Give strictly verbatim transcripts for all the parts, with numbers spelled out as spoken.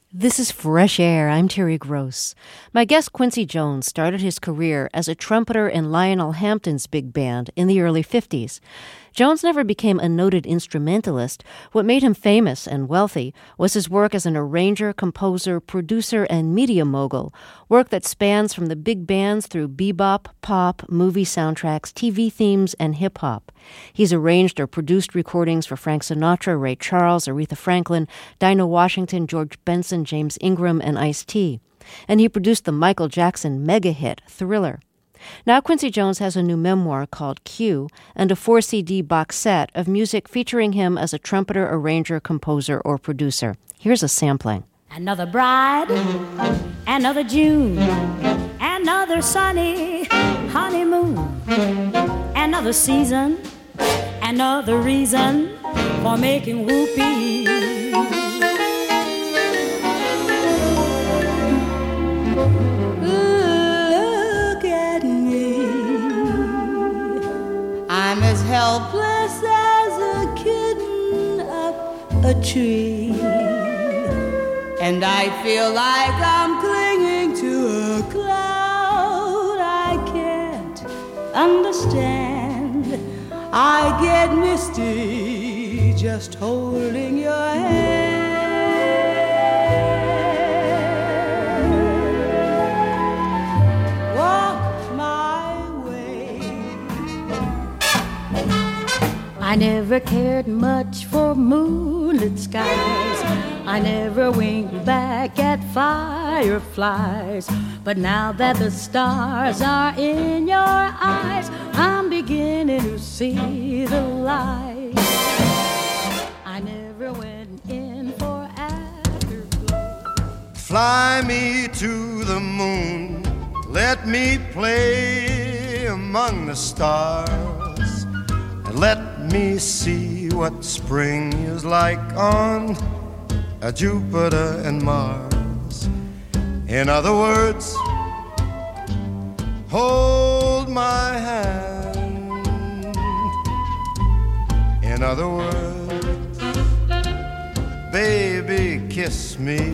This is Fresh Air. I'm Terry Gross. My guest Quincy Jones started his career as a trumpeter in Lionel Hampton's big band in the early fifties. Jones never became a noted instrumentalist. What made him famous and wealthy was his work as an arranger, composer, producer, and media mogul, work that spans from the big bands through bebop, pop, movie soundtracks, T V themes, and hip-hop. He's arranged or produced recordings for Frank Sinatra, Ray Charles, Aretha Franklin, Dinah Washington, George Benson, James Ingram, and Ice-T. And he produced the Michael Jackson mega-hit, Thriller. Now Quincy Jones has a new memoir called Q and a four C D box set of music featuring him as a trumpeter, arranger, composer, or producer. Here's a sampling. Another bride, another June, another sunny honeymoon, another season, another reason for making whoopee. I'm as helpless as a kitten up a tree, and I feel like I'm clinging to a cloud I can't understand. I get misty just holding your hand. I never cared much for moonlit skies. I never winked back at fireflies. But now that the stars are in your eyes, I'm beginning to see the light. I never went in for afterglow. Fly me to the moon, let me play among the stars, and let me see what spring is like on a Jupiter and Mars. In other words, hold my hand. In other words, baby, kiss me.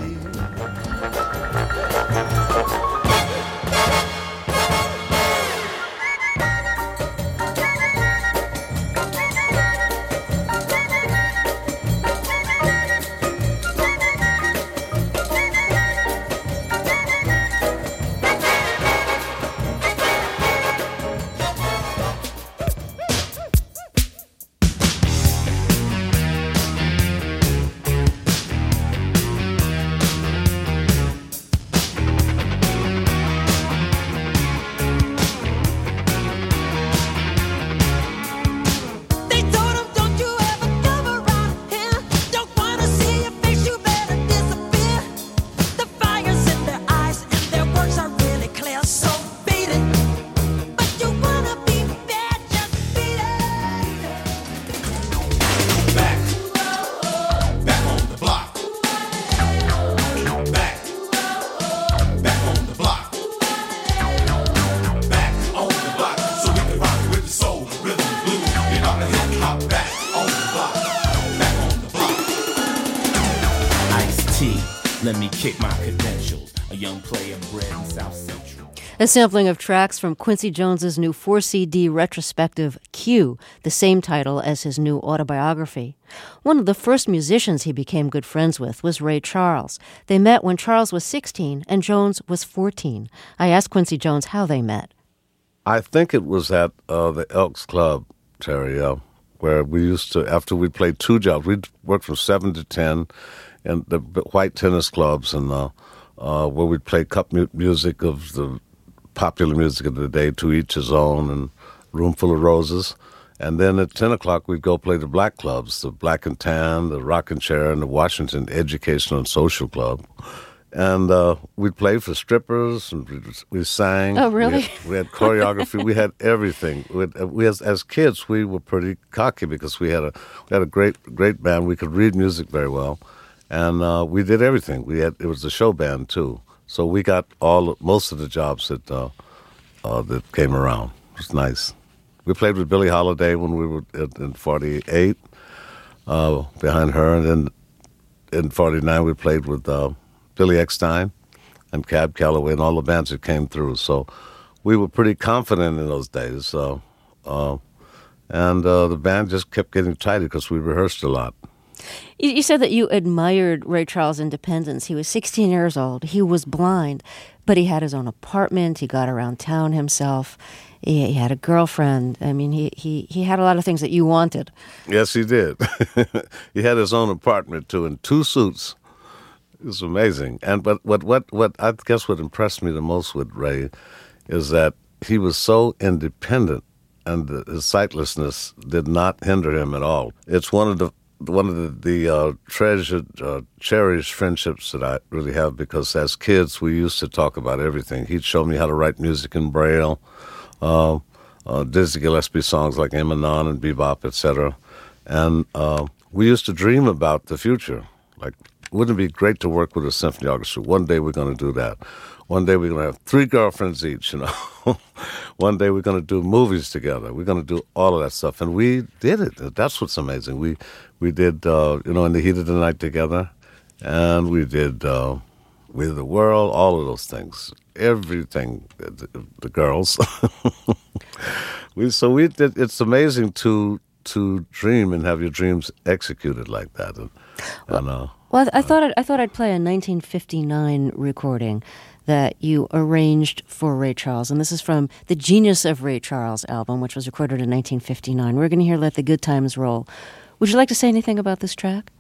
Let me kick my credentials. A young player bred in South Central. A sampling of tracks from Quincy Jones's new four C D retrospective, Q, the same title as his new autobiography. One of the first musicians he became good friends with was Ray Charles. They met when Charles was sixteen and Jones was fourteen. I asked Quincy Jones how they met. I think it was at uh, the Elks Club, Terry, uh, where we used to, after we played two jobs, we'd work from seven to ten in the white tennis clubs, and uh, uh, where we'd play cup mu- music of the popular music of the day, To Each His Own and Room Full of Roses. And then at ten o'clock, we'd go play the black clubs, the Black and Tan, the Rockin' Chair, and the Washington Educational and Social Club. And uh, we'd play for strippers, and we, we sang. Oh, really? We had, we had choreography. We had everything. We, had, we as, as kids, we were pretty cocky because we had a we had a great great band. We could read music very well, and uh, we did everything. We had it was a show band too, so we got all most of the jobs that uh, uh, that came around. It was nice. We played with Billie Holiday when we were in forty-eight, uh, behind her, and then in forty-nine we played with uh, Billy Eckstine and Cab Calloway and all the bands that came through. So we were pretty confident in those days. Uh, uh, and uh, the band just kept getting tighter because we rehearsed a lot. You, you said that you admired Ray Charles' independence. He was sixteen years old. He was blind, but he had his own apartment. He got around town himself. He, he had a girlfriend. I mean, he, he, he had a lot of things that you wanted. Yes, he did. He had his own apartment, too, and two suits. It was amazing. And but what, what, what I guess what impressed me the most with Ray is that he was so independent, and the, his sightlessness did not hinder him at all. It's one of the one of the, the uh, treasured, uh, cherished friendships that I really have, because as kids we used to talk about everything. He'd show me how to write music in Braille, uh, uh, Dizzy Gillespie songs like Emanon and Bebop, et cetera. And uh, we used to dream about the future. Like, wouldn't it be great to work with a symphony orchestra? One day we're going to do that. One day we're going to have three girlfriends each, you know. One day we're going to do movies together. We're going to do all of that stuff. And we did it. That's what's amazing. We we did, uh, you know, In the Heat of the Night together. And we did uh, We the World, all of those things. Everything, the, the girls. we So we did, it's amazing to to dream and have your dreams executed like that. And, well, and, uh, well I, I thought I'd, I thought I'd play a nineteen fifty-nine recording that you arranged for Ray Charles. And this is from the Genius of Ray Charles album, which was recorded in nineteen fifty-nine. We're going to hear Let the Good Times Roll. Would you like to say anything about this track?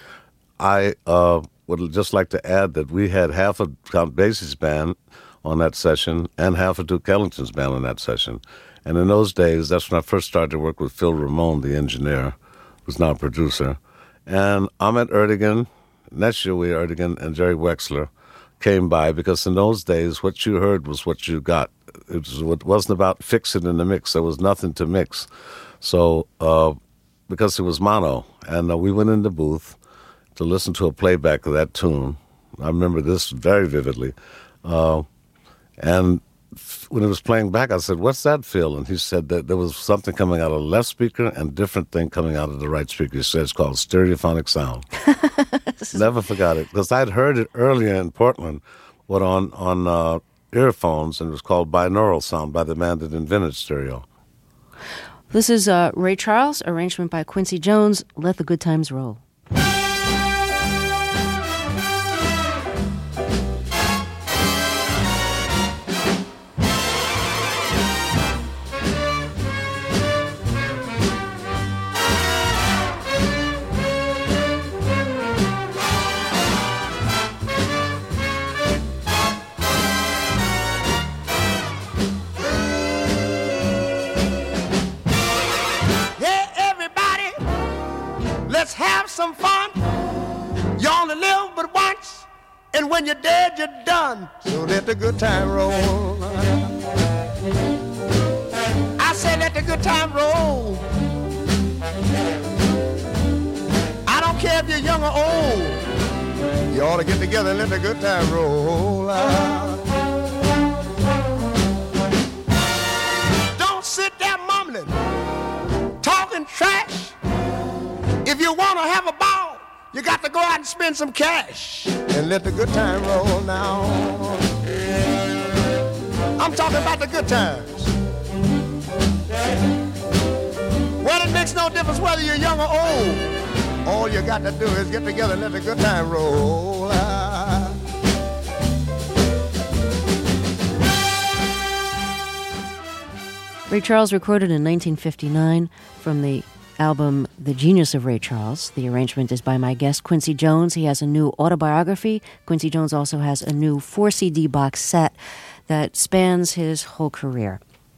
I uh, would just like to add that we had half of Count Basie's band on that session and half of Duke Ellington's band on that session. And in those days, that's when I first started to work with Phil Ramone, the engineer, who's now a producer. And Ahmet Ertegun, Neşeli Ertegun, and Jerry Wexler came by, because in those days, what you heard was what you got. It, was, it wasn't about fixing in the mix. There was nothing to mix. So, uh, because it was mono, and uh, we went in the booth to listen to a playback of that tune. I remember this very vividly. Uh, and when it was playing back, I said, "What's that feel?" And he said that there was something coming out of the left speaker and different thing coming out of the right speaker. He said it's called stereophonic sound. Never forgot it, because I'd heard it earlier in Portland, what on on uh, earphones, and it was called binaural sound by the man that invented stereo. This is uh, Ray Charles, arrangement by Quincy Jones. Let the Good Times Roll. Let's have some fun. You only live but once, and when you're dead, you're done. So let the good time roll. I say let the good time roll. I don't care if you're young or old. You ought to get together and let the good time roll. Don't sit there mumbling, talking trash. If you want to have a ball, you got to go out and spend some cash and let the good time roll now. I'm talking about the good times. Well, it makes no difference whether you're young or old. All you got to do is get together and let the good time roll. Ray Charles recorded in nineteen fifty-nine from the album The Genius of Ray Charles. The arrangement is by my guest Quincy Jones. He has a new autobiography. Quincy Jones also has a new four C D box set that spans his whole career.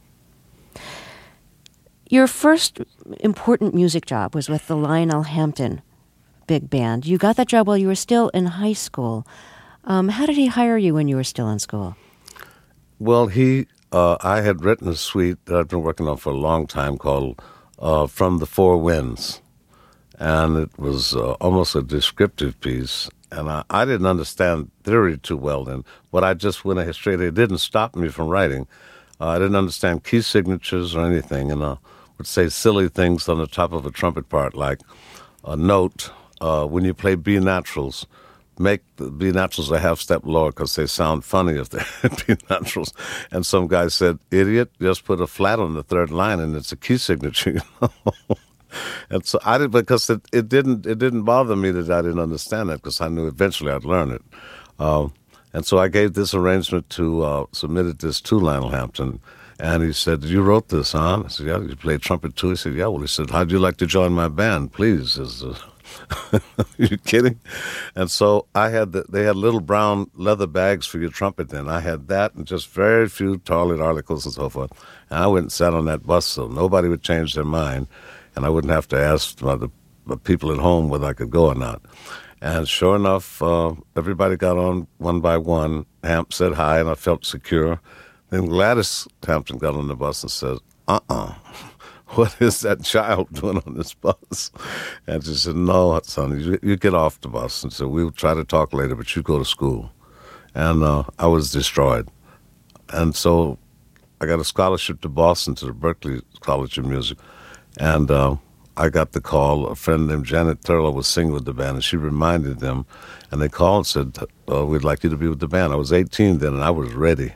Your first important music job was with the Lionel Hampton Big Band. You got that job while you were still in high school. Um, how did he hire you when you were still in school? Well, he, uh, I had written a suite that I've been working on for a long time called Uh, From the Four Winds, and it was uh, almost a descriptive piece, and I, I didn't understand theory too well then. What I just went ahead straight, it didn't stop me from writing. Uh, I didn't understand key signatures or anything, and I would say silly things on the top of a trumpet part, like a note, uh, when you play B naturals, make the B naturals a half step lower because they sound funny if they're B naturals. And some guy said, "Idiot, just put a flat on the third line and it's a key signature." You know? And so I did, because it, it didn't it didn't bother me that I didn't understand that, because I knew eventually I'd learn it. Uh, and so I gave this arrangement to uh, submitted this to Lionel Hampton. And he said, "You wrote this, huh?" I said, "Yeah." "You played trumpet too?" He said, "Yeah." "Well," he said, "how'd you like to join my band, please?" Is uh, are you kidding? And so I had the, they had little brown leather bags for your trumpet then. I had that and just very few toilet articles and so forth. And I went and sat on that bus so nobody would change their mind, and I wouldn't have to ask the, the people at home whether I could go or not. And sure enough, uh, everybody got on one by one. Hamp said hi, and I felt secure. Then Gladys Hampton got on the bus and said, uh-uh, what is that child doing on this bus? And she said, "No, son, you, you get off the bus." And so we'll try to talk later, but you go to school. And uh, I was destroyed. And so I got a scholarship to Boston, to the Berklee College of Music. And uh, I got the call. A friend named Janet Thurlow was singing with the band, and she reminded them. And they called and said, uh, "We'd like you to be with the band." I was eighteen then, and I was ready.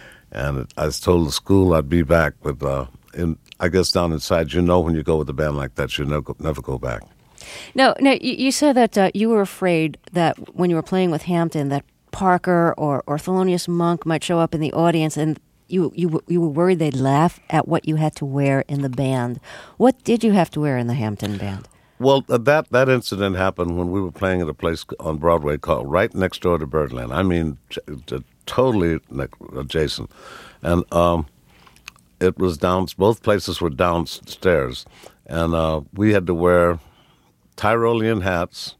And I told the school I'd be back, but uh, in, I guess down inside, you know, when you go with a band like that, you never, never go back. No, no. You, you said that uh, you were afraid that when you were playing with Hampton, that Parker or, or Thelonious Monk might show up in the audience, and you you you were worried they'd laugh at what you had to wear in the band. What did you have to wear in the Hampton band? Well, uh, that that incident happened when we were playing at a place on Broadway called right next door to Birdland. I mean, t- totally adjacent. And um, it was down, both places were downstairs. And uh, we had to wear Tyrolean hats,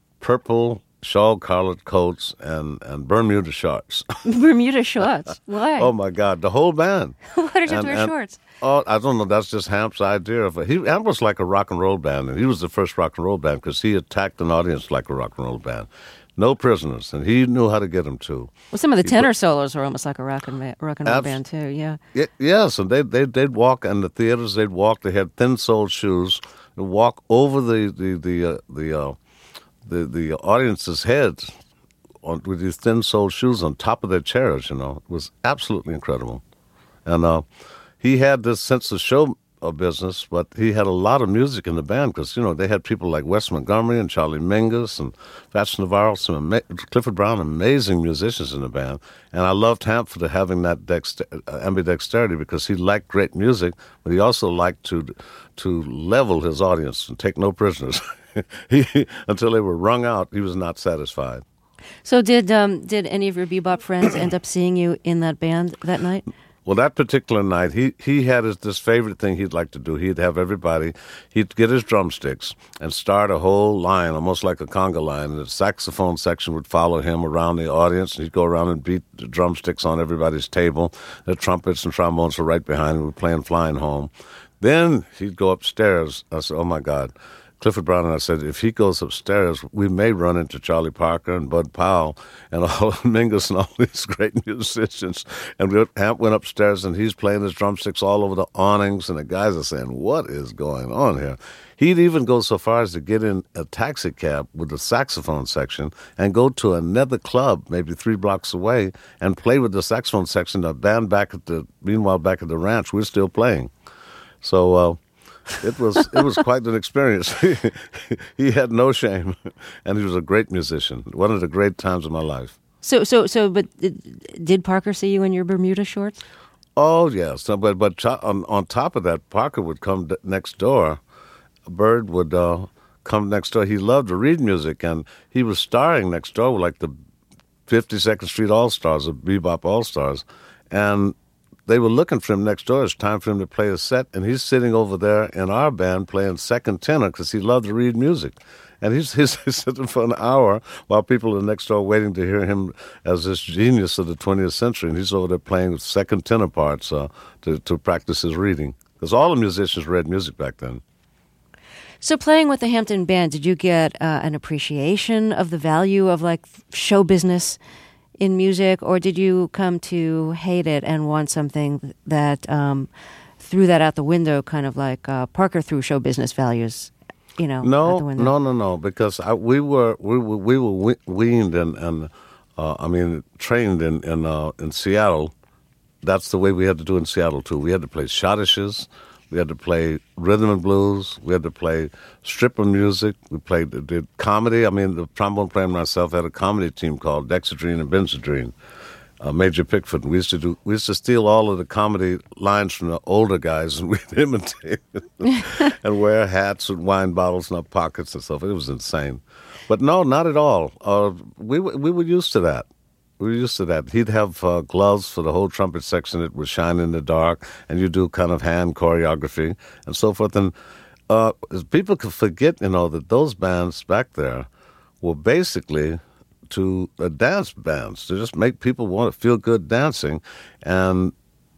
purple shawl-collared coats, and, and Bermuda shorts. Bermuda shorts? Why? Oh, my God, the whole band. Why did you have and, to wear and, shorts? Oh, I don't know. That's just Hamp's idea of it. He, Hamp was like a rock and roll band, and he was the first rock and roll band because he attacked an audience like a rock and roll band. No prisoners, and he knew how to get them too. Well, some of the he tenor put, solos were almost like a rock and rock and roll abs- band too. Yeah. Y- yes, and they they they'd walk in the theaters. They'd walk. They had thin-soled shoes. They'd walk over the the the uh, the, uh, the the audience's heads on, with these thin-soled shoes on top of their chairs. You know, it was absolutely incredible. And uh, he had this sense of show of business, but he had a lot of music in the band because, you know, they had people like Wes Montgomery and Charlie Mingus and Fats Navarro, some ama- Clifford Brown, amazing musicians in the band. And I loved Hamp for the, having that dexter- ambidexterity because he liked great music, but he also liked to to level his audience and take no prisoners. he, until they were wrung out, he was not satisfied. So did um, did any of your bebop friends end up seeing you in that band that night? Well, that particular night, he, he had his, this favorite thing he'd like to do. He'd have everybody, he'd get his drumsticks and start a whole line, almost like a conga line. And the saxophone section would follow him around the audience, and he'd go around and beat the drumsticks on everybody's table. The trumpets and trombones were right behind him. We were playing Flying Home. Then he'd go upstairs. I said, "Oh, my God." Clifford Brown and I said, if he goes upstairs, we may run into Charlie Parker and Bud Powell and all Mingus and all these great musicians. And we, Hamp went upstairs, and he's playing his drumsticks all over the awnings, and the guys are saying, what is going on here? He'd even go so far as to get in a taxi cab with the saxophone section and go to another club, maybe three blocks away, and play with the saxophone section. The band back at the, meanwhile, back at the ranch, we're still playing. So, uh, It was it was quite an experience. He had no shame, and he was a great musician. One of the great times of my life. So so so, but did Parker see you in your Bermuda shorts? Oh yes, so, but but on on top of that, Parker would come next door. Bird would uh, come next door. He loved to read music, and he was starring next door with like the fifty-second Street All Stars, the Bebop All Stars, and they were looking for him next door. It's time for him to play a set, and he's sitting over there in our band playing second tenor because he loved to read music. And he's, he's, he's sitting for an hour while people are next door waiting to hear him as this genius of the twentieth century, and he's over there playing second tenor parts uh, to, to practice his reading. Because all the musicians read music back then. So playing with the Hampton Band, did you get uh, an appreciation of the value of like show business in music, or did you come to hate it and want something that um, threw that out the window, kind of like uh, Parker threw show business values you know, no, out the window? No, no, no, because I, we were we were we were we- weaned and and uh, I mean trained in in uh, in Seattle. That's the way we had to do in Seattle too. We had to play schottisches, we had to play rhythm and blues, we had to play stripper music. We played did comedy. I mean, the trombone player and myself had a comedy team called Dexedrine and Benzedrine. Uh, Major Pickford. We used to do. We used to steal all of the comedy lines from the older guys, and we'd imitate it and wear hats with wine bottles in our pockets and stuff. It was insane, but no, not at all. Uh, we were- we were used to that. We were used to that. He'd have uh, gloves for the whole trumpet section that would shine in the dark, and you do kind of hand choreography and so forth. And uh, people could forget, you know, that those bands back there were basically to uh, dance bands to just make people want to feel good dancing, and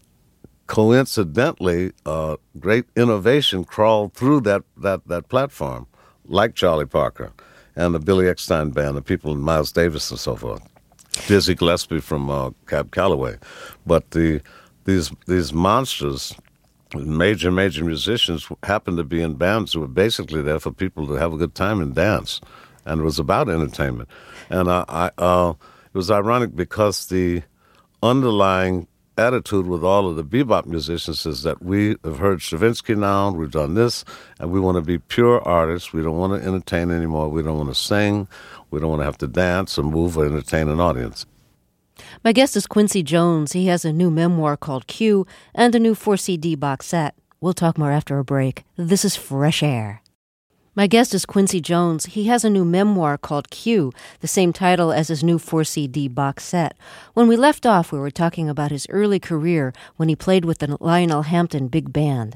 coincidentally, uh, great innovation crawled through that, that, that platform, like Charlie Parker and the Billy Eckstine Band, the people, Miles Davis and so forth, Dizzy Gillespie from uh, Cab Calloway. But the these these monsters, major major musicians, happened to be in bands who were basically there for people to have a good time and dance, and it was about entertainment. And I, I uh, it was ironic because the underlying attitude with all of the bebop musicians is that we have heard Stravinsky now, we've done this, and we want to be pure artists. We don't want to entertain anymore. We don't want to sing. We don't want to have to dance or move or entertain an audience. My guest is Quincy Jones. He has a new memoir called Q and a new four C D box set. We'll talk more after a break. This is Fresh Air. My guest is Quincy Jones. He has a new memoir called Q, the same title as his new four C D box set. When we left off, we were talking about his early career when he played with the Lionel Hampton Big Band.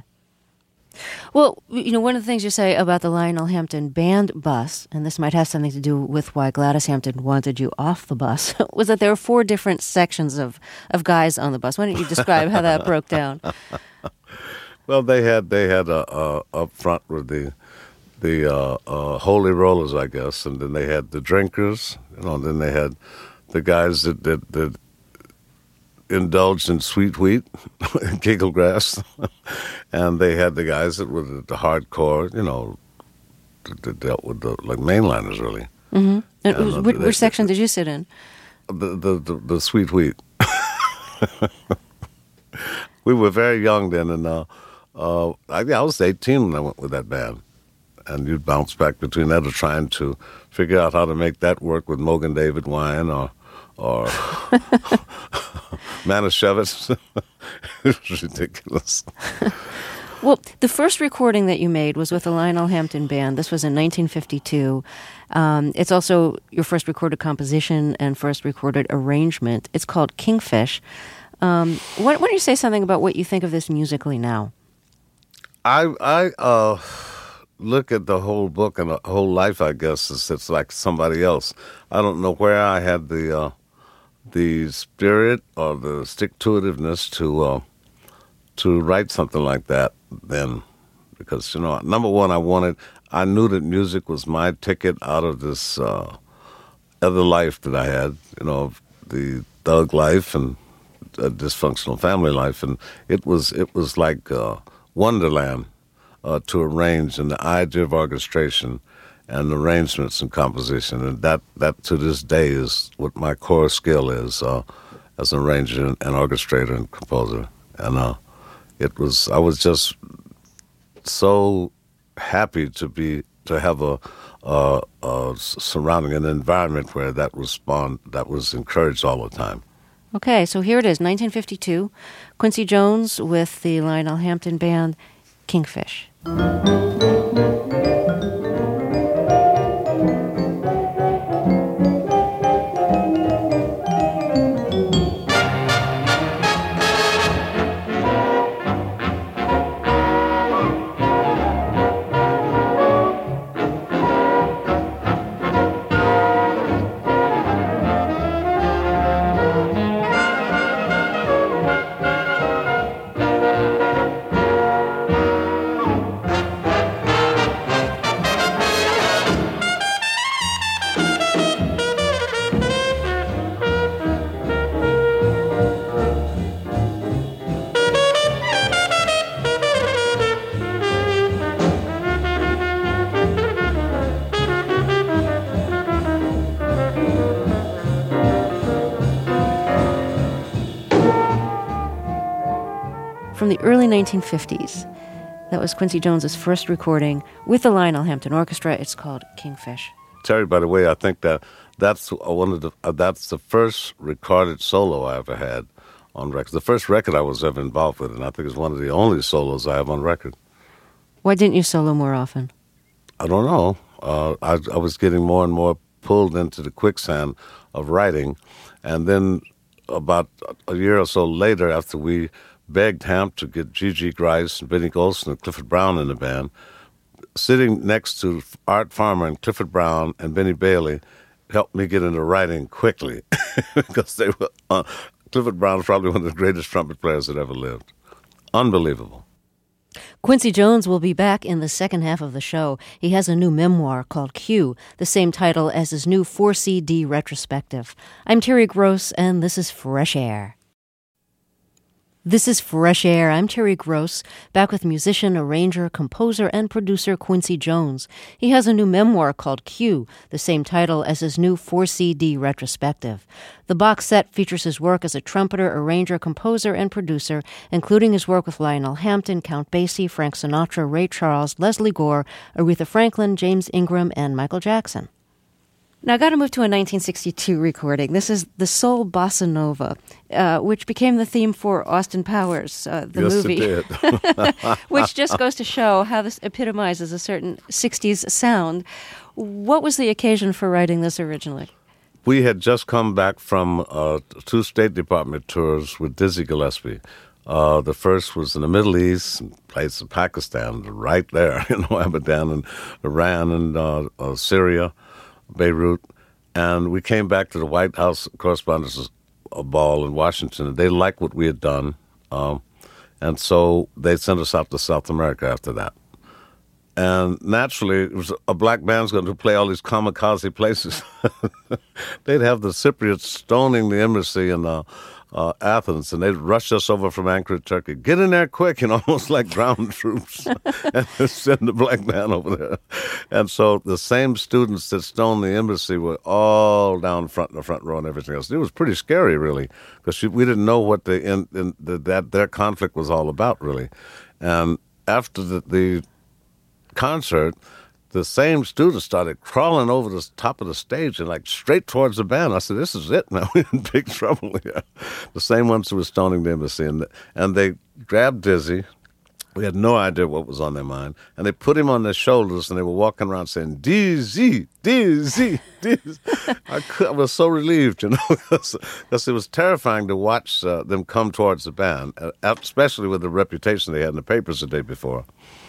Well, you know, one of the things you say about the Lionel Hampton Band bus, and this might have something to do with why Gladys Hampton wanted you off the bus, was that there were four different sections of, of guys on the bus. Why don't you describe how that broke down? Well, they had they had a, a up front with the the uh, uh, holy rollers, I guess, and then they had the drinkers, you know, and then they had the guys that that, that indulged in sweet wheat, giggle grass, and they had the guys that were the, the hardcore, you know, that, that dealt with the like mainliners really. Mm-hmm. And And, uh, which, they- which section did you sit in? The the the, the sweet wheat. We were very young then, and uh, uh, I, I was eighteen when I went with that band. And you'd bounce back between that or trying to figure out how to make that work with Mogan David Wine or or Manischewitz. It was ridiculous. Well, the first recording that you made was with the Lionel Hampton Band. This was in nineteen fifty-two. Um, it's also your first recorded composition and first recorded arrangement. It's called Kingfish. Um, why, why don't you say something about what you think of this musically now? I I uh, look at the whole book and the whole life, I guess, as it's like somebody else. I don't know where I had the uh, the spirit or the stick-to-itiveness to uh, to write something like that then, because you know, number one, I wanted, I knew that music was my ticket out of this uh, other life that I had, you know, the thug life and a dysfunctional family life, and it was it was like uh, Wonderland uh, to arrange, and the idea of orchestration and arrangements and composition, and that, that to this day is what my core skill is uh, as an arranger and, and orchestrator and composer. And uh, it was I was just so happy to be to have a, a, a surrounding an environment where that was spawned, that was encouraged all the time. Okay, so here it is, nineteen fifty-two. Quincy Jones with the Lionel Hampton Band, Kingfish. from the early nineteen fifties. That was Quincy Jones's first recording with the Lionel Hampton Orchestra. It's called Kingfish. Terry, by the way, I think that that's one of the uh, that's the first recorded solo I ever had on record. The first record I was ever involved with, and I think it's one of the only solos I have on record. Why didn't you solo more often? I don't know. Uh, I, I was getting more and more pulled into the quicksand of writing, and then about a year or so later, after we begged Hamp to get Gigi Grice and Benny Golson and Clifford Brown in the band, sitting next to Art Farmer and Clifford Brown and Benny Bailey helped me get into writing quickly because they were uh, Clifford Brown was probably one of the greatest trumpet players that ever lived. Unbelievable. Quincy Jones will be back in the second half of the show. He has a new memoir called Q, the same title as his new four C D retrospective. I'm Terry Gross, and this is Fresh Air. This is Fresh Air. I'm Terry Gross, back with musician, arranger, composer, and producer Quincy Jones. He has a new memoir called Q, the same title as his new four C D retrospective. The box set features his work as a trumpeter, arranger, composer, and producer, including his work with Lionel Hampton, Count Basie, Frank Sinatra, Ray Charles, Leslie Gore, Aretha Franklin, James Ingram, and Michael Jackson. Now, I got to move to a nineteen sixty-two recording. This is the Soul Bossa Nova, uh, which became the theme for Austin Powers, uh, the yes, movie. It did. Which just goes to show how this epitomizes a certain sixties sound. What was the occasion for writing this originally? We had just come back from uh, two State Department tours with Dizzy Gillespie. Uh, the first was in the Middle East, place of Pakistan, right there, you know, Abadan and Iran and uh, uh, Syria. Beirut, and we came back to the White House Correspondents' Ball in Washington, and they liked what we had done, um, and so they sent us out to South America after that. And naturally, it was a black band's going to play all these kamikaze places. They'd have the Cypriots stoning the embassy in uh, uh, Athens, and they'd rush us over from Ankara, Turkey. Get in there quick, and almost like ground troops, and send the black band over there. And so the same students that stoned the embassy were all down front in the front row and everything else. It was pretty scary, really, because we didn't know what the, in, in, the that their conflict was all about, really. And after the, the concert, the same students started crawling over the top of the stage and like straight towards the band. I said, "This is it now. We're in big trouble here." The same ones who were stoning the embassy, and and they grabbed Dizzy. We had no idea what was on their mind, and they put him on their shoulders, and they were walking around saying, "Dizzy, Dizzy, Dizzy." I, could, I was so relieved, you know, because it was terrifying to watch uh, them come towards the band, especially with the reputation they had in the papers the day before.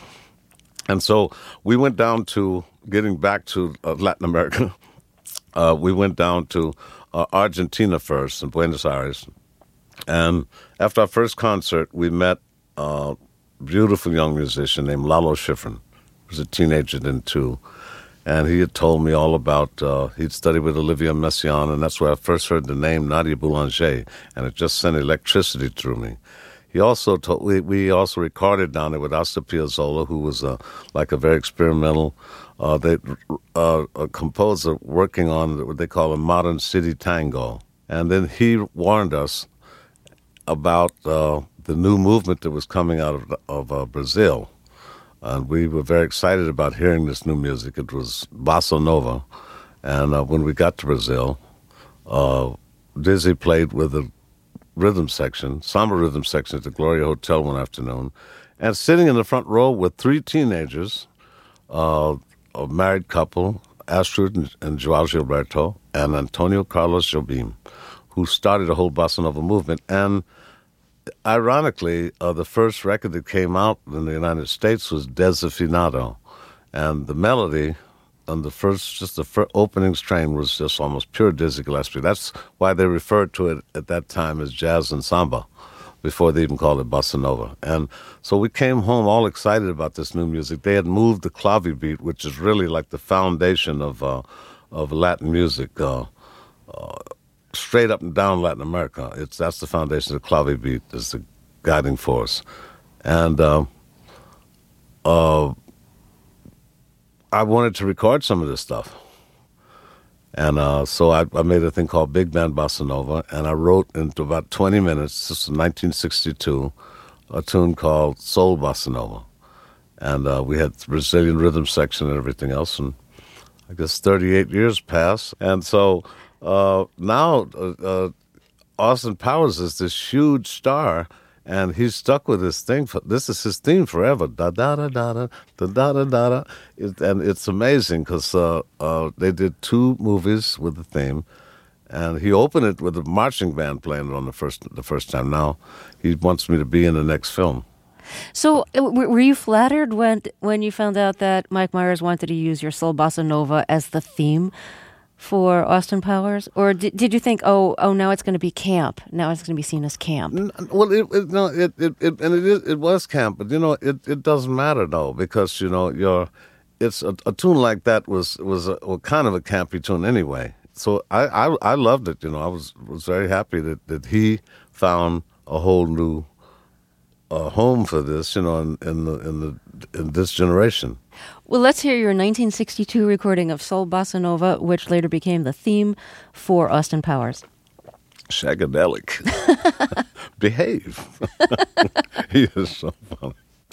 And so we went down to, getting back to uh, Latin America, uh, we went down to uh, Argentina first, in Buenos Aires. And after our first concert, we met a beautiful young musician named Lalo Schifrin, who was a teenager then too. And he had told me all about, uh, he'd studied with Olivier Messiaen, and that's where I first heard the name Nadia Boulanger, and it just sent electricity through me. He also told, we, we also recorded down there with Astor Piazzolla, who was uh, like a very experimental uh, they, uh, a composer working on what they call a modern city tango. And then he warned us about uh, the new movement that was coming out of, of uh, Brazil. And we were very excited about hearing this new music. It was Bossa Nova. And uh, when we got to Brazil, uh, Dizzy played with a rhythm section, samba rhythm section at the Gloria Hotel one afternoon, and sitting in the front row were three teenagers, uh, a married couple, Astrid and, and Joao Gilberto, and Antonio Carlos Jobim, who started a whole bossa nova movement. And ironically, uh, the first record that came out in the United States was Desafinado, and the melody on the first, just the first opening strain was just almost pure Dizzy Gillespie. That's why they referred to it at that time as jazz and samba, before they even called it bossa nova. And so we came home all excited about this new music. They had moved the clave beat, which is really like the foundation of uh, of Latin music, uh, uh, straight up and down Latin America. It's that's the foundation of the clave beat, is the guiding force. And uh, uh, I wanted to record some of this stuff. And uh, so I, I made a thing called Big Band Bossa Nova, and I wrote into about twenty minutes, this was nineteen sixty-two, a tune called Soul Bossa Nova. And uh, we had the Brazilian rhythm section and everything else. And I guess thirty-eight years passed. And so uh, now uh, uh, Austin Powers is this huge star, and he's stuck with this thing. For, this is his theme forever. Da da da da da da da da da da. It, and it's amazing because uh, uh, they did two movies with the theme, and he opened it with a marching band playing it on the first the first time. Now he wants me to be in the next film. So, were you flattered when when you found out that Mike Myers wanted to use your Soul Bossa Nova as the theme for Austin Powers, or did, did you think, oh, oh, now it's going to be camp? Now it's going to be seen as camp? Well, it, it, no, it, it, it and it is, it was camp, but you know, it, it doesn't matter though, because you know, you're, it's a, a tune like that was was a, well, kind of a campy tune anyway. So I, I, I loved it. You know, I was was very happy that, that he found a whole new uh, home for this. You know, in, in the in the in this generation. Well, let's hear your nineteen sixty-two recording of Soul Bossa Nova, which later became the theme for Austin Powers. Shagadelic. Behave. He is so funny.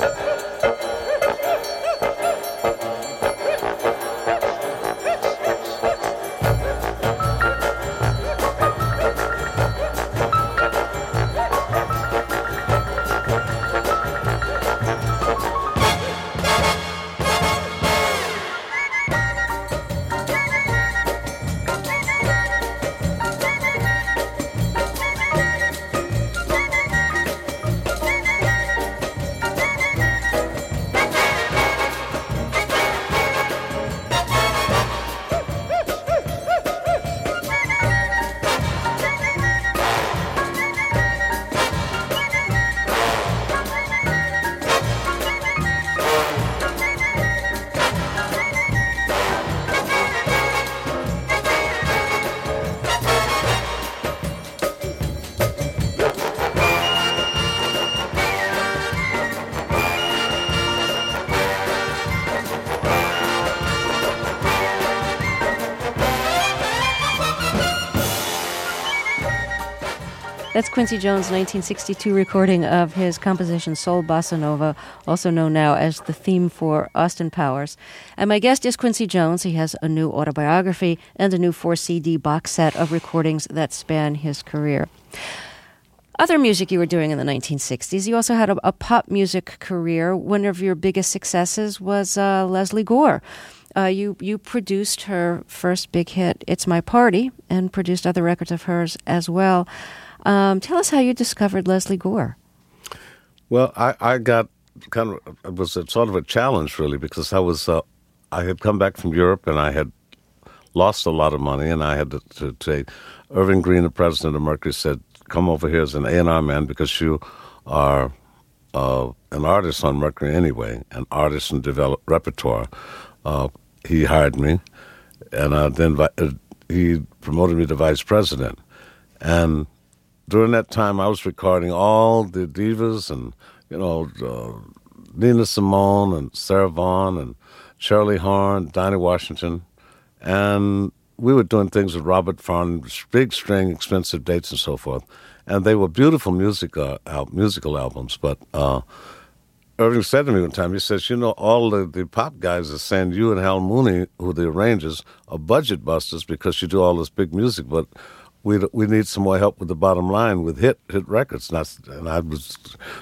That's Quincy Jones' nineteen sixty-two recording of his composition Soul Bossa Nova, also known now as the theme for Austin Powers. And my guest is Quincy Jones. He has a new autobiography and a new four C D box set of recordings that span his career. Other music you were doing in the nineteen sixties, you also had a, a pop music career. One of your biggest successes was uh, Lesley Gore. Uh, you, you produced her first big hit, It's My Party, and produced other records of hers as well. Um, tell us how you discovered Lesley Gore. Well, I, I got kind of, it was a, sort of a challenge, really, because I was, uh, I had come back from Europe and I had lost a lot of money, and I had to, to take, Irving Green, the president of Mercury, said, come over here as an A and R man because you are uh, an artist on Mercury anyway, an artist and develop repertoire. Uh, he hired me, and uh, then vi- uh, he promoted me to vice president. And during that time, I was recording all the divas and, you know, uh, Nina Simone and Sarah Vaughan and Shirley Horn, Dinah Washington. And we were doing things with Robert Farn, big string, expensive dates and so forth. And they were beautiful music, uh, al- musical albums. But uh, Irving said to me one time, he says, you know, all the, the pop guys are saying you and Hal Mooney, who are the arrangers, are budget busters because you do all this big music, but we we need some more help with the bottom line with hit hit records. And I, and I was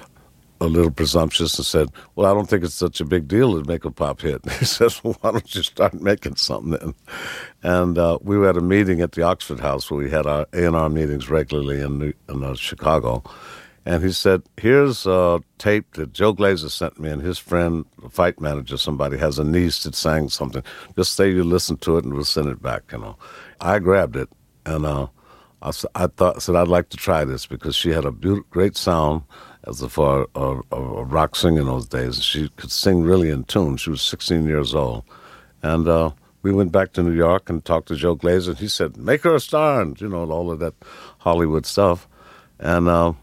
a little presumptuous and said, well, I don't think it's such a big deal to make a pop hit. He says, well, why don't you start making something then? And uh, we were at a meeting at the Oxford House where we had our A and R meetings regularly in, New, in uh, Chicago. And he said, here's a tape that Joe Glazer sent me, and his friend, a fight manager, somebody, has a niece that sang something. Just say you listen to it and we'll send it back, you know. I grabbed it, and uh, I, I thought, said I'd like to try this because she had a beautiful, great sound as a, for a, a, a rock singer in those days. She could sing really in tune. She was sixteen years old. And uh, we went back to New York and talked to Joe Glazer, and he said, make her a star, and, you know, all of that Hollywood stuff. And uh,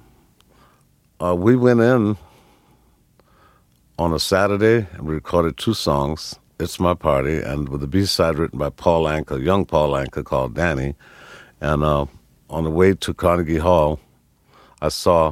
uh, we went in on a Saturday, and we recorded two songs, It's My Party, and with a B-side written by Paul Anka, young Paul Anka, called Danny. And uh, on the way to Carnegie Hall, I saw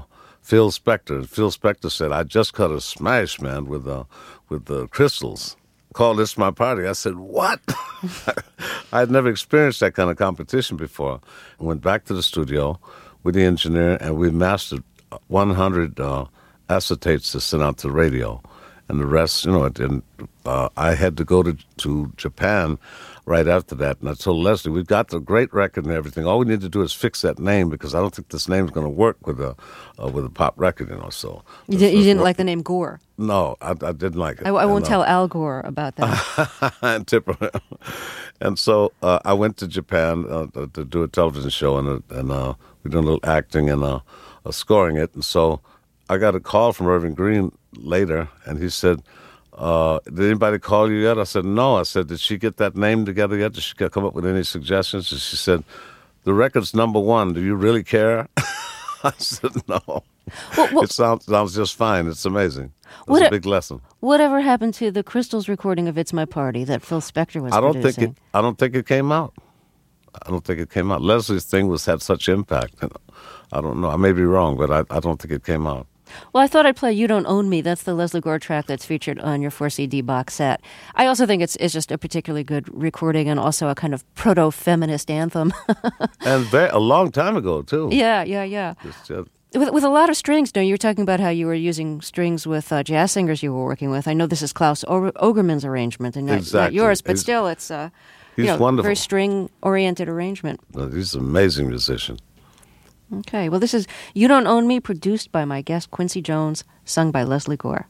Phil Spector. Phil Spector said, I just cut a smash, man, with uh, with the Crystals. Call this my party. I said, what? I had never experienced that kind of competition before. I went back to the studio with the engineer, and we mastered one hundred uh, acetates to send out to the radio. And the rest, you know, and uh, I had to go to, to Japan right after that. And I told Leslie, we've got the great record and everything. All we need to do is fix that name, because I don't think this name's going to work with a uh, with a pop record, you know. So you, did, you didn't like the name Gore? No, I, I didn't like it. I, I won't and, tell uh, Al Gore about that. and Tipper. And so uh, I went to Japan uh, to do a television show, and uh, and uh, we did a little acting and uh, uh, scoring it. And so I got a call from Irving Green later, and he said, uh, did anybody call you yet? I said, no. I said, did she get that name together yet? Did she come up with any suggestions? And she said, the record's number one. Do you really care? I said, no. Well, well, it sounds sounds just fine. It's amazing. It was a big lesson. Whatever happened to the Crystals recording of It's My Party that Phil Spector was I don't producing? think it. I don't think it came out. I don't think it came out. Leslie's thing was had such impact. I don't know. I may be wrong, but I, I don't think it came out. Well, I thought I'd play You Don't Own Me. That's the Leslie Gore track that's featured on your four C D box set. I also think it's it's just a particularly good recording, and also a kind of proto-feminist anthem. And very, a long time ago, too. Yeah, yeah, yeah. Just, uh, With, with a lot of strings. No, you were talking about how you were using strings with uh, jazz singers you were working with. I know this is Klaus o- Ogerman's arrangement and not, exactly. not yours, but he's, still it's uh, he's you know, wonderful. very string-oriented arrangement. He's an amazing musician. Okay, well, this is You Don't Own Me, produced by my guest Quincy Jones, sung by Leslie Gore.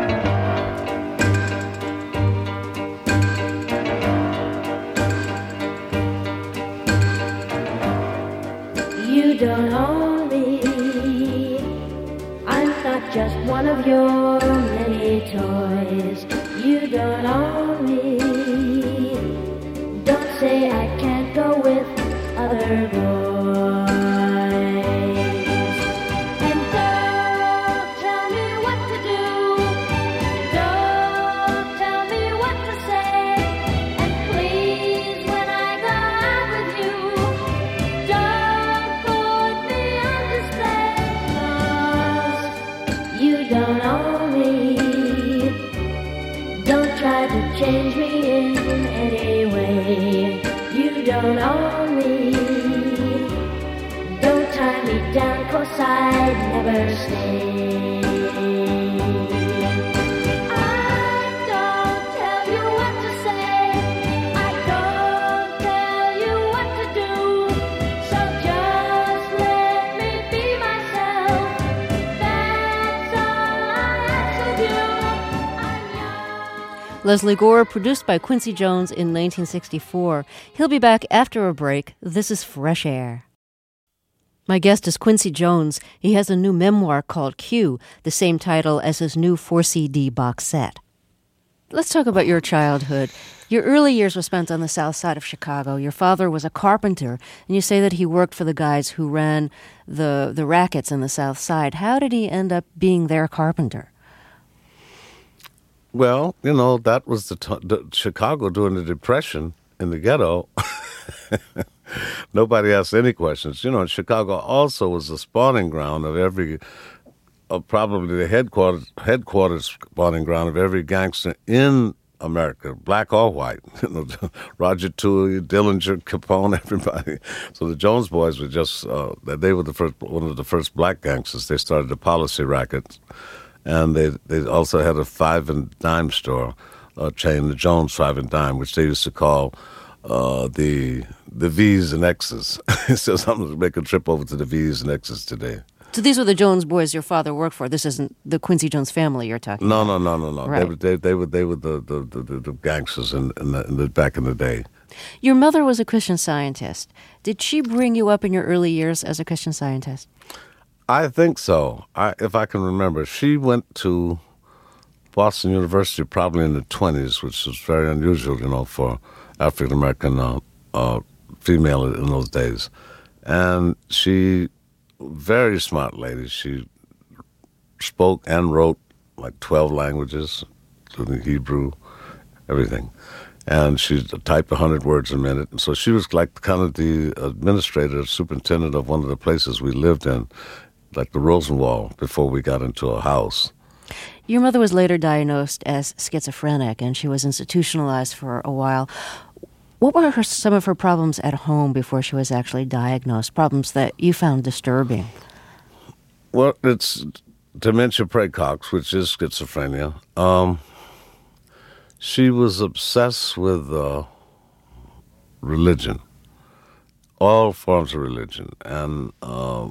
You don't own me. I'm not just one of your many toys. You don't own me. Don't say I can't go with other boys. And don't tell me what to do. Don't tell me what to say. And please, when I go out with you, don't put me on display. 'Cause you don't own me. Don't try to change me in any way. You don't own me. Don't tie me down, 'cause I'd never stay. I don't tell you what to say. I don't tell you what to do. So just let me be myself. That's all I ask of you. I'm young. Leslie Gore, produced by Quincy Jones in nineteen sixty-four. He'll be back after a break. This is Fresh Air. My guest is Quincy Jones. He has a new memoir called Q, the same title as his new four C D box set. Let's talk about your childhood. Your early years were spent on the south side of Chicago. Your father was a carpenter, and you say that he worked for the guys who ran the, the rackets in the south side. How did he end up being their carpenter? Well, you know, that was the, t- the Chicago during the Depression in the ghetto. Nobody asked any questions. You know, Chicago also was the spawning ground of every, uh, probably the headquarters, headquarters spawning ground of every gangster in America, black or white. You know, Roger Toohey, Dillinger, Capone, everybody. So the Jones Boys were just, uh, they were the first, one of the first black gangsters. They started the policy racket. And they they also had a five and dime store uh, chain, the Jones Five and Dime, which they used to call uh, the the V's and X's. So something to make a trip over to the V's and X's today. So these were the Jones boys your father worked for. This isn't the Quincy Jones family you're talking No, about. no, no, no, no. Right. They, were, they, they were they were the the, the, the gangsters in, in, the, in the back in the day. Your mother was a Christian Scientist. Did she bring you up in your early years as a Christian Scientist? I think so. I, if I can remember, she went to Boston University probably in the twenties, which was very unusual, you know, for African American uh, uh, female in those days. And she, very smart lady. She spoke and wrote like twelve languages, including Hebrew, everything. And she typed one hundred words a minute. And so she was like kind of the administrator, superintendent of one of the places we lived in like the Rosenwald, before we got into a house. Your mother was later diagnosed as schizophrenic, and she was institutionalized for a while. What were her, some of her problems at home before she was actually diagnosed? Problems that you found disturbing? Well, it's dementia praecox, which is schizophrenia. Um, she was obsessed with uh, religion, all forms of religion, and uh,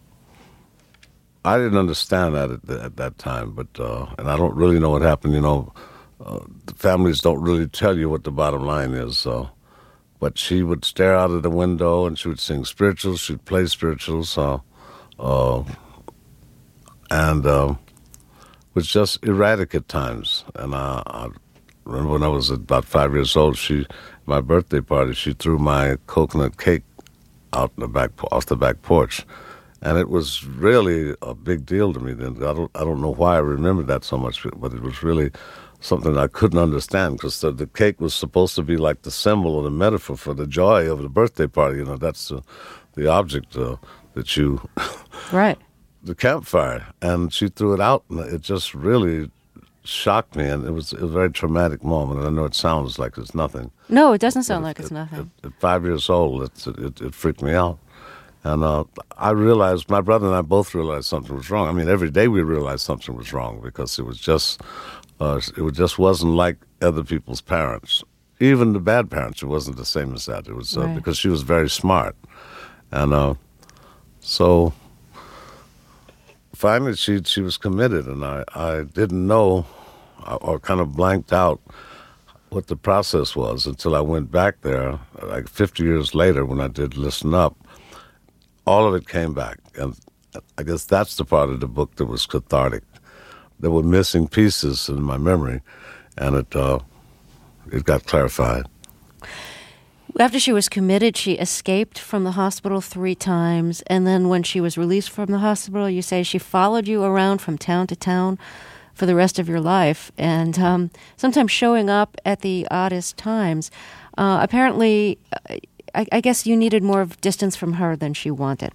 I didn't understand that at, the, at that time. But uh, and I don't really know what happened. You know, uh, the families don't really tell you what the bottom line is. Uh, but she would stare out of the window and she would sing spirituals. She'd play spirituals. Uh, uh, and uh, was just erratic at times. And I, I remember when I was about five years old, she, my birthday party, she threw my coconut cake out the back, off the back porch, and it was really a big deal to me then. I don't, I don't know why I remember that so much, but it was really something I couldn't understand, because the, the cake was supposed to be like the symbol or the metaphor for the joy of the birthday party. You know, that's uh, the object uh, that you... Right. The campfire, and she threw it out, and it just really shocked me, and it was a very traumatic moment. And I know it sounds like it's nothing. No, it doesn't sound But like at, it's nothing. At, at five years old, it, it, it freaked me out. And uh, I realized, my brother and I both realized something was wrong. I mean, every day we realized something was wrong, because it was just, uh, it just wasn't like other people's parents. Even the bad parents, it wasn't the same as that. It was uh, Right. because she was very smart. And uh, so... Finally, she she was committed, and I, I didn't know, or kind of blanked out what the process was until I went back there, like fifty years later when I did Listen Up. All of it came back, and I guess that's the part of the book that was cathartic. There were missing pieces in my memory, and it uh, it got clarified. After she was committed, she escaped from the hospital three times, and then when she was released from the hospital, you say she followed you around from town to town for the rest of your life, and um, sometimes showing up at the oddest times. Uh, apparently, I, I guess you needed more of distance from her than she wanted.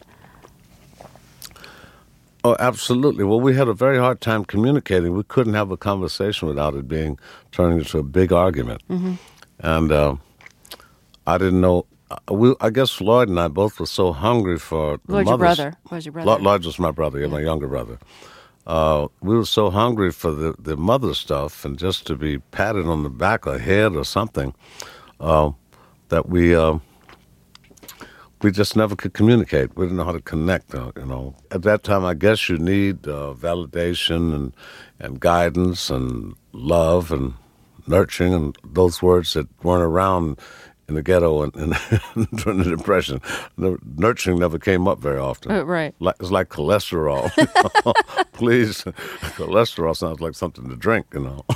Oh, absolutely. Well, we had a very hard time communicating. We couldn't have a conversation without it being turning into a big argument. Mm-hmm. And uh, I didn't know. We, I guess Lloyd and I both were so hungry for the Lloyd's your mothers. brother. Lloyd's your brother. Lloyd, Lloyd was my brother, yeah, my younger brother. Uh, we were so hungry for the, the mother stuff and just to be patted on the back or head or something uh, that we uh, we just never could communicate. We didn't know how to connect, uh, you know. At that time, I guess you need uh, validation and, and guidance and love and nurturing and those words that weren't around in the ghetto and, and during the Depression. The nurturing never came up very often. Uh, right. Like, it's like cholesterol. You know? Please, cholesterol sounds like something to drink, you know.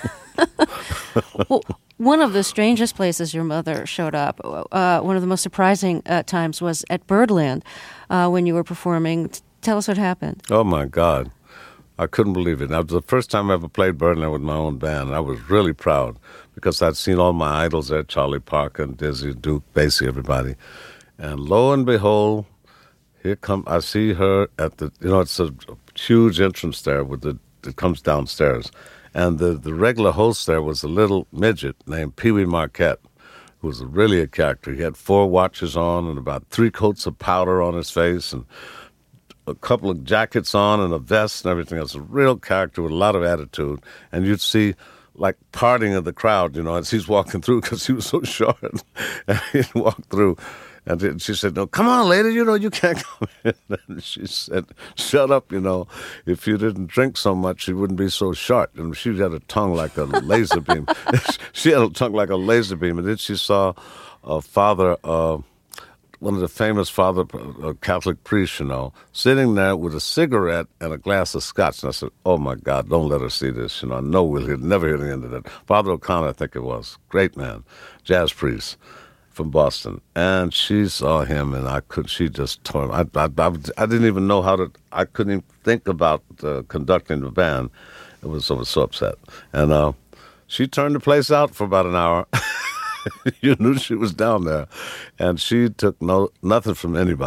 Well, one of the strangest places your mother showed up, uh, one of the most surprising uh, times was at Birdland uh, when you were performing. T- tell us what happened. Oh, my God. I couldn't believe it. That was the first time I ever played Birdland with my own band. I was really proud because I'd seen all my idols there, Charlie Parker and Dizzy, Duke, Basie, everybody. And lo and behold, here come I see her at the, you know, it's a huge entrance there with the, it comes downstairs. And the, the regular host there was a little midget named Pee Wee Marquette, who was really a character. He had four watches on and about three coats of powder on his face and a couple of jackets on and a vest and everything else. A real character with a lot of attitude. And you'd see like parting of the crowd, you know, as he's walking through because he was so short. And he'd walk through. And she said, no, come on, lady, you know, you can't come in. And she said, shut up, you know. If you didn't drink so much, you wouldn't be so short. And she had a tongue like a laser beam. She had a tongue like a laser beam. And then she saw a father, uh, one of the famous father uh, Catholic priests, you know, sitting there with a cigarette and a glass of scotch. And I said, oh, my God, don't let her see this. You know, I know we'll hear, never hear the end of that. Father O'Connor, I think it was. Great man, jazz priest from Boston, and she saw him, and I could. She just tore him. I, I, I, I didn't even know how to. I couldn't even think about uh, conducting the band. It was I was so upset, and uh, she turned the place out for about an hour. You knew she was down there, and she took no nothing from anybody.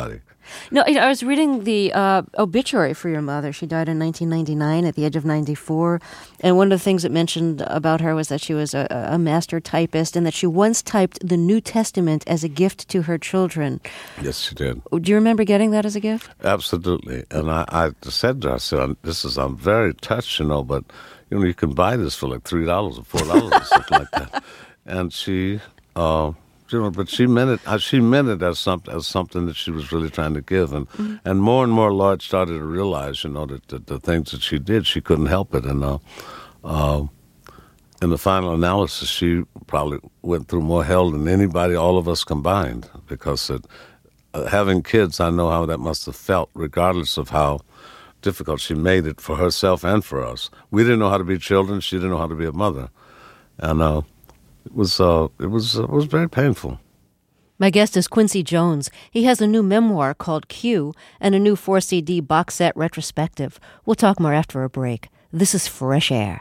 No, I I was reading the uh, obituary for your mother. She died in nineteen ninety-nine at the age of ninety-four. And one of the things it mentioned about her was that she was a, a master typist and that she once typed the New Testament as a gift to her children. Yes, she did. Do you remember getting that as a gift? Absolutely. And I, I said to her, I said, this is, I'm very touched, you know, but, you know, you can buy this for like three dollars or four dollars or something like that. And she, uh, you know, but she meant it, uh, she meant it as something, as something that she was really trying to give. And, mm-hmm. and more and more Lord started to realize, you know, that, that the things that she did, she couldn't help it. And, uh, uh, in the final analysis, she probably went through more hell than anybody, all of us combined, because it, uh, having kids, I know how that must have felt, regardless of how difficult she made it for herself and for us. We didn't know how to be children. She didn't know how to be a mother. And uh, it was uh, it was uh, it was very painful. My guest is Quincy Jones. He has a new memoir called Q and a new four C D box set retrospective. We'll talk more after a break. This is Fresh Air.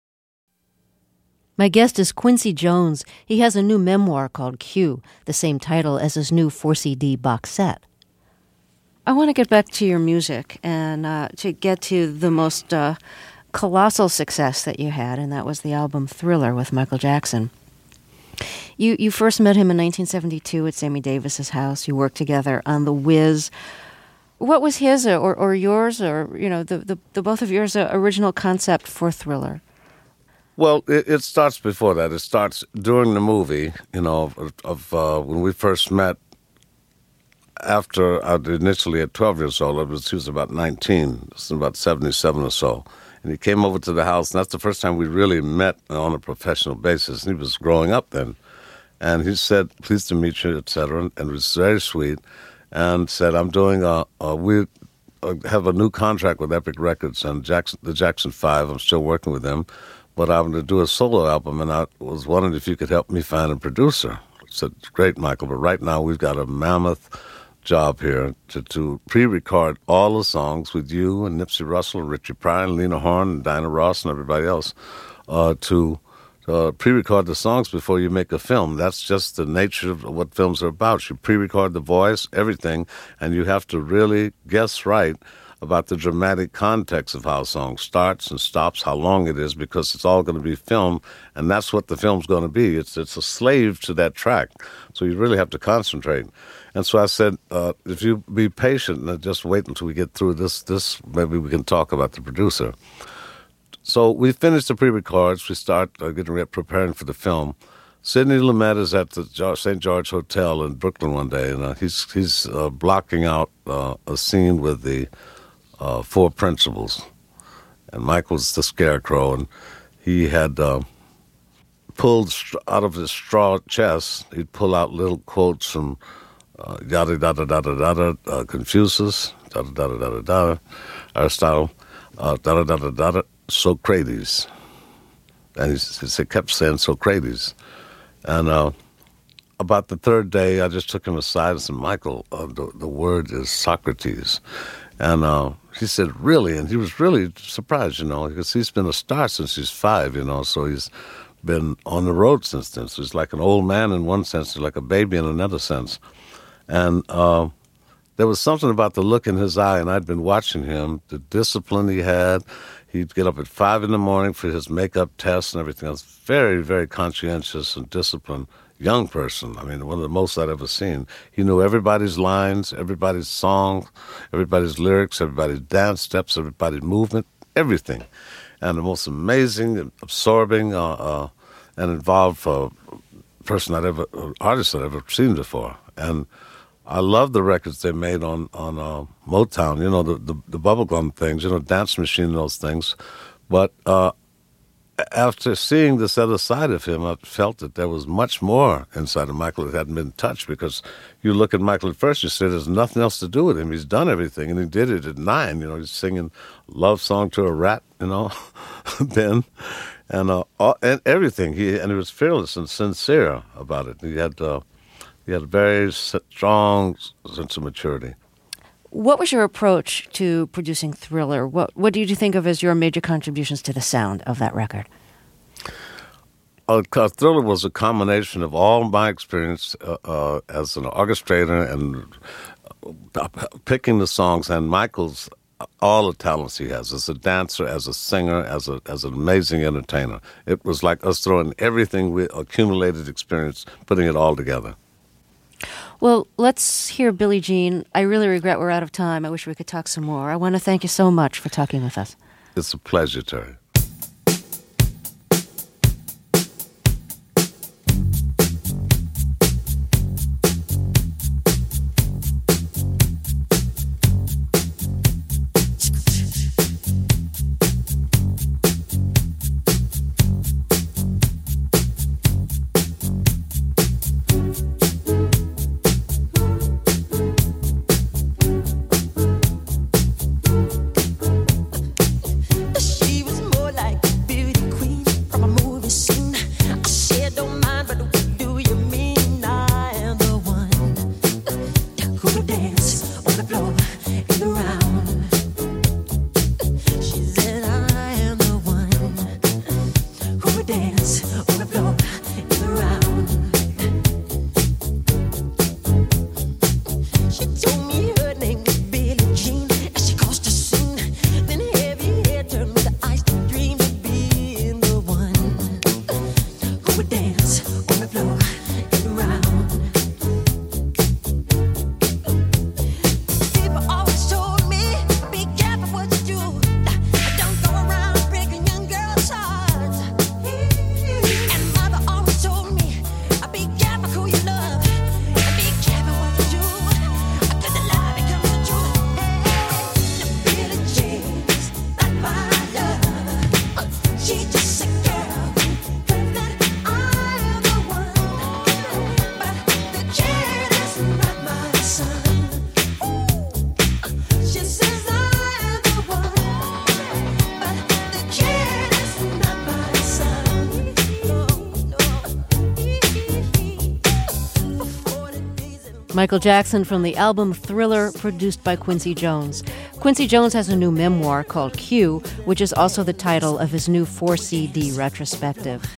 My guest is Quincy Jones. He has a new memoir called Q, the same title as his new four C D box set. I want to get back to your music and uh, to get to the most uh, colossal success that you had, and that was the album Thriller with Michael Jackson. You you first met him in nineteen seventy-two at Sammy Davis's house. You worked together on The Wiz. What was his or, or yours or, you know, the, the, the both of yours uh, original concept for Thriller? Well, it, it starts before that. It starts during the movie, you know, of, of uh, when we first met. After I initially at twelve years old, I was, he was about nineteen, was about seventy-seven or so. And he came over to the house, and that's the first time we really met on a professional basis. And he was growing up then. And he said, pleased to meet you, et cetera. And it was very sweet. And said, I'm doing a, a we have a new contract with Epic Records and Jackson, the Jackson Five. I'm still working with them. But I'm going to do a solo album, and I was wondering if you could help me find a producer. I said, great, Michael, but right now we've got a mammoth job here to, to pre-record all the songs with you and Nipsey Russell and Richie Pryor and Lena Horne and Dinah Ross and everybody else uh, to uh, pre-record the songs before you make a film. That's just the nature of what films are about. You pre-record the voice, everything, and you have to really guess right about the dramatic context of how a song starts and stops, how long it is, because it's all going to be filmed, and that's what the film's going to be. It's it's a slave to that track, so you really have to concentrate. And so I said, uh, if you be patient and just wait until we get through this, this maybe we can talk about the producer. So we finished the pre-records. We start uh, getting ready, preparing for the film. Sidney Lumet is at the Saint George Hotel in Brooklyn one day, and uh, he's he's uh, blocking out uh, a scene with the Uh, four principals, and Michael's the scarecrow, and he had uh, pulled st- out of his straw chest, he'd pull out little quotes from uh, yada yada yada yada, uh, Confucius, yada yada yada yada, Aristotle, uh, yada yada yada, Socrates, and he, he kept saying Socrates, and uh, about the third day, I just took him aside and said, Michael, uh, the, the word is Socrates. And uh, he said, really? And he was really surprised, you know, because he's been a star since he's five, you know, so he's been on the road since then. So he's like an old man in one sense, he's like a baby in another sense. And uh, there was something about the look in his eye, and I'd been watching him, the discipline he had. He'd get up at five in the morning for his makeup tests and everything else. Very, very conscientious and disciplined young person. I mean, one of the most I'd ever seen. He knew everybody's lines, everybody's songs, everybody's lyrics, everybody's dance steps, everybody's movement, everything. And the most amazing, absorbing, uh, uh, and involved uh, person I'd ever, uh, artist I'd ever seen before. And I love the records they made on on uh, Motown. You know, the, the the bubblegum things, you know, Dance Machine and those things. But uh, after seeing this other side of him, I felt that there was much more inside of Michael that hadn't been touched, because you look at Michael at first, you say there's nothing else to do with him. He's done everything, and he did it at nine. You know, he's singing Love Song to a Rat, you know, then, and uh, all, and everything. He and he was fearless and sincere about it. He had uh, he had a very strong sense of maturity. What was your approach to producing Thriller? What What did you think of as your major contributions to the sound of that record? Uh, Thriller was a combination of all my experience uh, uh, as an orchestrator and uh, picking the songs, and Michael's all the talents he has as a dancer, as a singer, as a as an amazing entertainer. It was like us throwing everything we accumulated experience, putting it all together. Well, let's hear Billie Jean. I really regret we're out of time. I wish we could talk some more. I want to thank you so much for talking with us. It's a pleasure, Terry. She was more like a beauty queen from a movie scene. I said, don't mind, but what do you mean? I am the one who would dance on the floor in the round. She said, I am the one who would dance on the floor in the round. She told me her name was Billie Jean as she caused a scene. Then heavy hair turned with the eyes to dream of being the one who would dance on the floor and around. People always told me, be careful what you do. Don't go around breaking young girls' hearts. And mother always told me, be careful who you love. And be careful what you do. Cause the lie becomes the truth. Hey, Billie Jean's not my love. She's just a girl who claims that I am the one. But the kid is not my son. She says I am the one. But the kid is not my son. No, no. For forty days and Michael Jackson from the album Thriller, produced by Quincy Jones. Quincy Jones has a new memoir called Q, which is also the title of his new four C D retrospective.